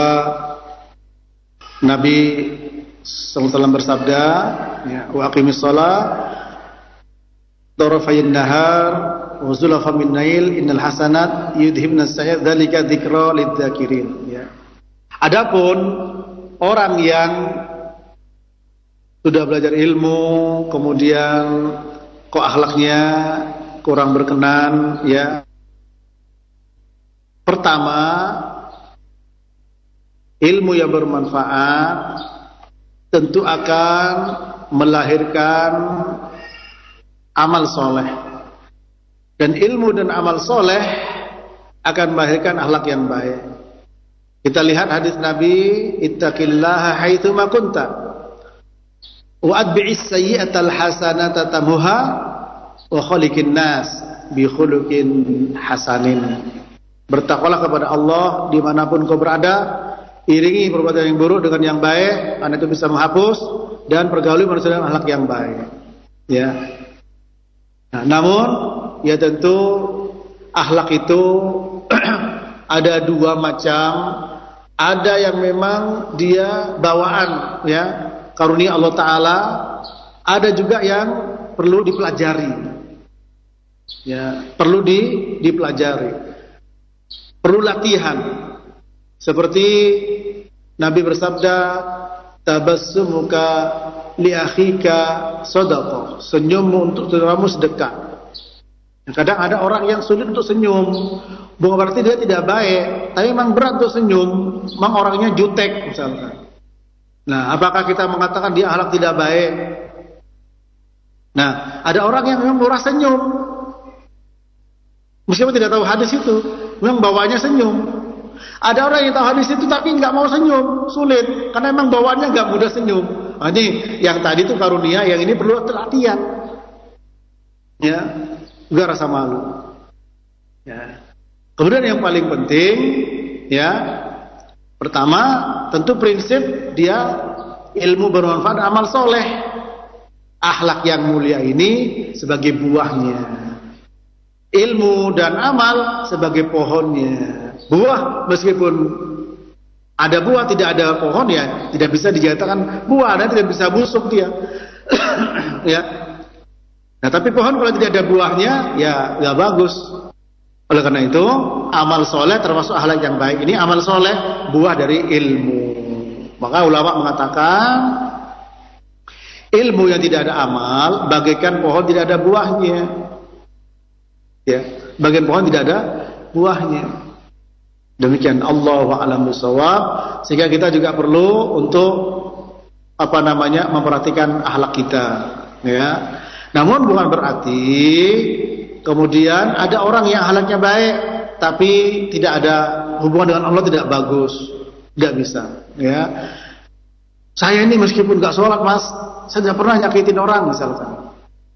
Nabi sallallahu alaihi wasallam bersabda, ya, wa aqimis shalah tarafayn nahar wa zulafa min nail innal hasanat yudhibna as-sayyi'at dzalika dzikra lidzakirin ya. Adapun orang yang sudah belajar ilmu kemudian kok akhlaknya kurang berkenan ya. Pertama, ilmu yang bermanfaat tentu akan melahirkan amal soleh, dan ilmu dan amal soleh akan melahirkan akhlak yang baik. Kita lihat hadis Nabi, ittaqillaha haitsu ma kunta wa atbi'is sayyi'atal hasanata tamhuha wa khaliqin nas bi khuluqin hasanin. Bertakwalah kepada Allah dimanapun kau berada, iringi perbuatan yang buruk dengan yang baik, karena itu bisa menghapus, dan pergauli manusia dengan akhlak yang baik. Ya. Nah, namun ya tentu akhlak itu ada dua macam. Ada yang memang dia bawaan, ya, karunia Allah Ta'ala. Ada juga yang perlu dipelajari, ya, perlu di, dipelajari, perlu latihan. Seperti Nabi bersabda, tabassumuka li akhika shadaqah, senyummu untuk saudaramu sedekah. Kadang ada orang yang sulit untuk senyum, bukan berarti dia tidak baik, tapi memang berat untuk senyum, memang orangnya jutek misalkan. Nah, apakah kita mengatakan dia akhlak tidak baik? Nah, ada orang yang memang murah senyum, meskipun tidak tahu hadis itu, memang bawaannya senyum. Ada orang yang tahu hadis itu tapi nggak mau senyum, sulit, karena memang bawaannya nggak mudah senyum. Nah, ini yang tadi itu karunia, yang ini perlu latihan. Ya. Juga rasa malu. Ya. Kemudian yang paling penting, ya, pertama tentu prinsip dia ilmu bermanfaat, amal soleh. Akhlak yang mulia ini sebagai buahnya, ilmu dan amal sebagai pohonnya. Buah meskipun ada buah tidak ada pohon, ya tidak bisa dijadikan buah dan tidak bisa busuk dia. Ya. Nah, tapi pohon kalau tidak ada buahnya, ya nggak bagus. Oleh karena itu, amal soleh termasuk akhlak yang baik. Ini amal soleh, buah dari ilmu. Maka ulama mengatakan, ilmu yang tidak ada amal, bagaikan pohon tidak ada buahnya. Ya, bagian pohon tidak ada buahnya. Demikian, Allahu a'lam bishawab. Sehingga kita juga perlu untuk apa namanya memperhatikan akhlak kita. Ya. Namun bukan berarti kemudian ada orang yang akhlaknya baik tapi tidak ada hubungan dengan Allah, tidak bagus, nggak bisa. Ya, saya ini meskipun nggak sholat mas, saya tidak pernah nyakitin orang misalkan.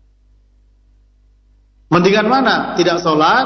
Mendingan mana? Tidak sholat,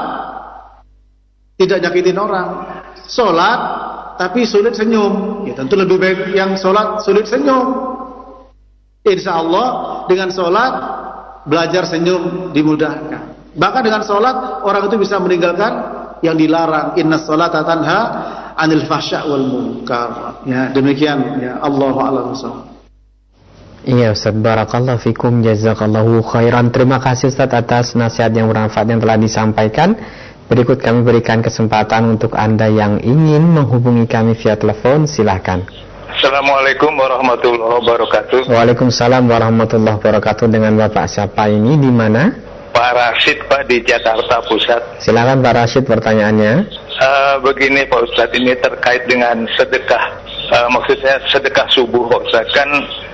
tidak nyakitin orang. Sholat tapi sulit senyum. Ya tentu lebih baik yang sholat sulit senyum. Insya Allah dengan sholat belajar senyum dimudahkan. Bahkan dengan sholat orang itu bisa meninggalkan yang dilarang. Inna sholata tanha anil fahsya wal munkar. Ya, demikian ya, Allahu a'lam bishawab. Iya Ustaz, barakallahu fikum, jazakallahu khairan. Terima kasih Ustaz atas nasihat yang bermanfaat yang telah disampaikan. Berikut kami berikan kesempatan untuk Anda yang ingin menghubungi kami via telepon, silahkan. Assalamualaikum warahmatullahi wabarakatuh. Waalaikumsalam warahmatullahi wabarakatuh. Dengan Bapak siapa ini, di mana? Pak Rashid, Pak, di Jakarta Pusat. Silakan Pak Rashid, pertanyaannya. Uh, begini Pak Ustadz, ini terkait dengan sedekah. Uh, maksudnya sedekah subuh Pak Ustadz. Kan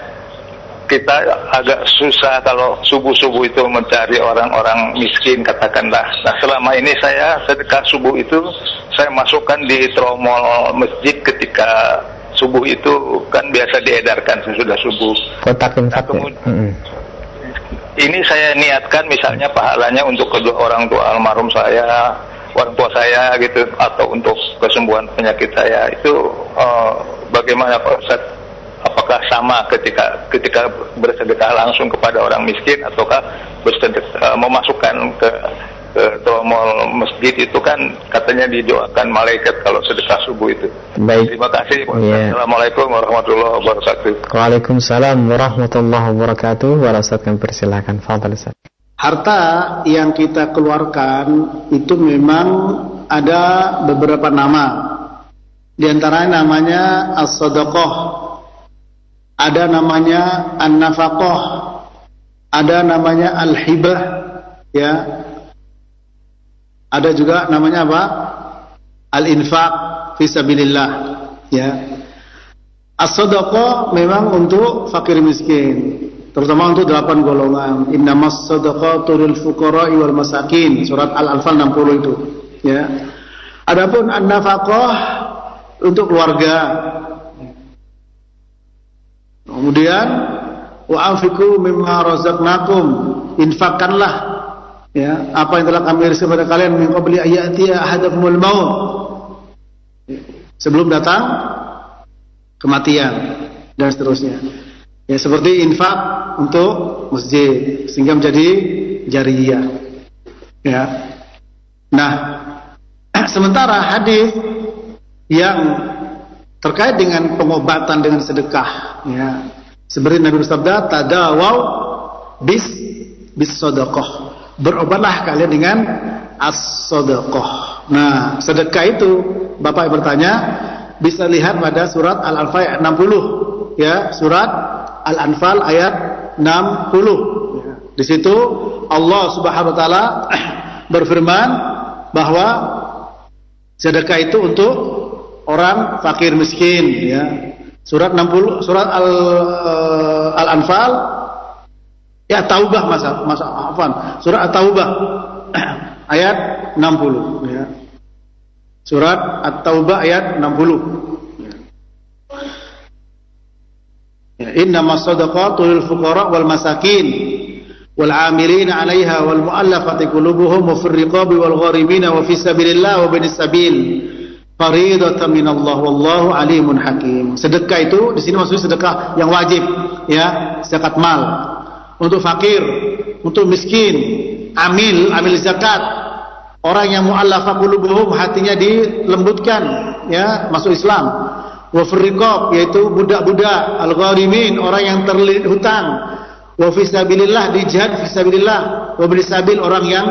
kita agak susah kalau subuh-subuh itu mencari orang-orang miskin katakanlah. Nah, selama ini saya sedekah subuh itu saya masukkan di tromol masjid ketika subuh itu kan biasa diedarkan sesudah subuh. Kotak infak. Nah, kemudian, mm-hmm. ini saya niatkan misalnya pahalanya untuk kedua orang tua almarhum saya, orang tua saya gitu, atau untuk kesembuhan penyakit saya. Itu uh, bagaimana Pak Ustaz? Apakah sama ketika ketika bersedekah langsung kepada orang miskin ataukah bersedekah uh, memasukkan ke ke tromol masjid itu kan katanya didoakan malaikat kalau sedekah subuh itu. Baik. Terima kasih. Yeah. Assalamualaikum warahmatullahi wabarakatuh. Waalaikumsalam warahmatullahi wabarakatuh. Ustaz kami persilakan. Fadhil Ustaz. Harta yang kita keluarkan itu memang ada beberapa nama. Di antaranya namanya as-sadaqah. Ada namanya an-nafaqah. Ada namanya al-hibah, ya. Ada juga namanya apa? Al-infaq fi sabilillah, ya. As-shadaqah memang untuk fakir miskin, terutama untuk delapan golongan. Innamas shadaqatu lil fuqara'i wal masakin, surat Al-Anfal enam puluh itu, ya. Adapun an-nafaqah untuk keluarga. Kemudian wa anfiqu mimma razaqnakum, infakkanlah, ya, apa yang telah kami rizki kepada kalian min qabli ayatiya ahadakumul maut, sebelum datang kematian dan seterusnya. Ya, seperti infak untuk masjid sehingga menjadi jariyah. Ya. Nah, sementara hadis yang terkait dengan pengobatan dengan sedekah, ya, seperti Nabi bersabda, tadawaw bis bis sedekah, berobatlah kalian dengan as-sedekah. Nah, sedekah itu Bapak yang bertanya bisa lihat pada surat Al-Anfal ayat enam puluh, ya, surat Al-Anfal ayat enam puluh. Di situ Allah Subhanahu wa taala berfirman bahwa sedekah itu untuk orang fakir miskin, ya. Surat enam puluh, surat Al Al-Anfal, ya, Taubah masa masa afan. Surat At-Taubah ayat enam puluh, ya. Surat At-Taubah ayat enam puluh. Ya, innamas shadaqatu lil fuqara wal masakin wal 'amilina 'alaiha wal mu'allafati qulubuhum wa fir riqabi wal gharimina wa fi sabilillah wa binis sabil faridatan minallah wallahu alimun hakim. Sedekah itu di sini maksudnya sedekah yang wajib, ya, zakat mal untuk fakir, untuk miskin, amil, amil zakat, orang yang mu'allafah qulubuhum, hatinya dilembutkan, ya, masuk Islam. Wa fir riqab, yaitu budak-budak, al-gharimin, orang yang terlilit hutang. Wa fi sabilillah, di jihad fi sabilillah. Wa bil sabil, orang yang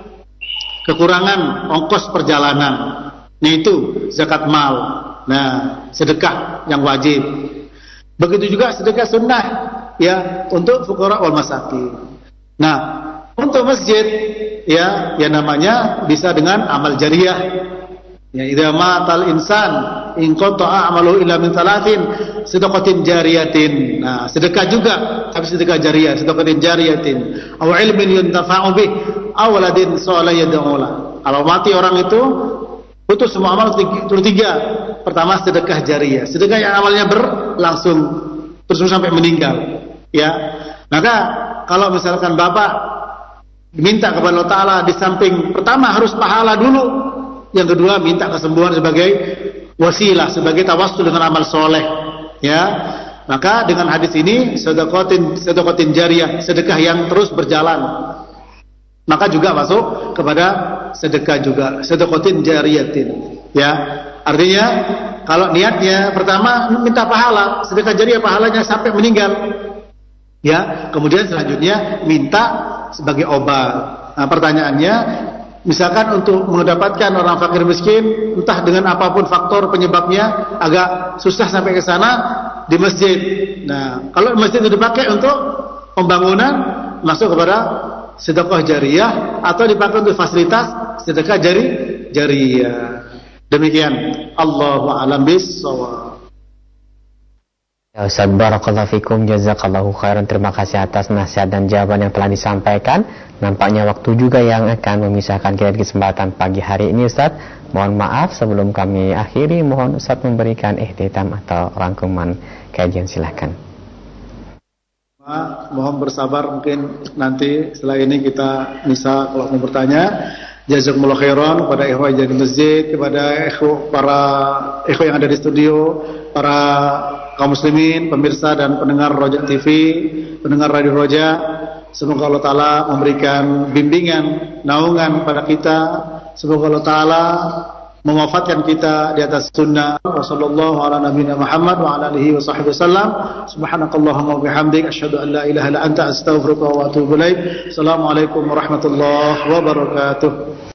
kekurangan ongkos perjalanan. Nah, itu zakat mal. Nah, sedekah yang wajib. Begitu juga sedekah sunnah, ya, untuk fuqara wal masakin. Nah, untuk masjid, ya, yang namanya bisa dengan amal jariyah. Ya, idza matal insan in qata'a amalu illa min salatin sedekatin jariyatin. Nah, sedekah juga, tapi sedekah jariyah, sedekatin jariyatin. Aw ilmin yuntafa'u bih, aw waladin shalih yad'u lah. Kalau mati orang itu putus semua amal tiga. Pertama, sedekah jariyah, sedekah yang amalnya berlangsung terus sampai meninggal, ya. Maka kalau misalkan Bapak minta kepada Allah Ta'ala, di samping pertama harus pahala dulu, yang kedua minta kesembuhan sebagai wasilah, sebagai tawassul dengan amal soleh, ya. Maka dengan hadis ini sedekatin sedekatin jariyah, sedekah yang terus berjalan, maka juga masuk kepada sedekah juga, sedekatin jariyatin, ya. Artinya kalau niatnya pertama minta pahala, sedekah jariyah pahalanya sampai meninggal, ya. Kemudian selanjutnya minta sebagai obat. Nah, pertanyaannya, misalkan untuk mendapatkan orang fakir miskin, entah dengan apapun faktor penyebabnya agak susah sampai ke sana, di masjid. Nah, kalau masjid itu dipakai untuk pembangunan, masuk kepada sedekah jariyah, atau dipakai untuk fasilitas sedekah jari jariyah. Demikian, Allahu a'lam bis-shawab. Ya Ustaz, barakallahu fikum, jazakallahu khairan. Terima kasih atas nasihat dan jawaban yang telah disampaikan. Nampaknya waktu juga yang akan memisahkan kita di kesempatan pagi hari ini, Ustaz. Mohon maaf sebelum kami akhiri, mohon Ustaz memberikan ihtitam atau rangkuman kajian, silakan. Mohon bersabar, mungkin nanti setelah ini kita bisa kalau mau bertanya. Jazakumullah khairan kepada ikhwah yang di masjid, kepada ikhwah, para ikhwah yang ada di studio, para kaum muslimin, pemirsa dan pendengar Roja T V, pendengar Radio Roja. Semoga Allah Ta'ala memberikan bimbingan, naungan pada kita. Semoga Allah Ta'ala mewafatkan kita di atas sunnah. Wassallallahu ala nabiyina Muhammad wa ala alihi wa sahbihi wasallam. Subhanakallahumma wa bihamdik, asyhadu an la ilaha illa anta, astaghfiruka wa atubu ilaik. Assalamualaikum warahmatullahi wabarakatuh.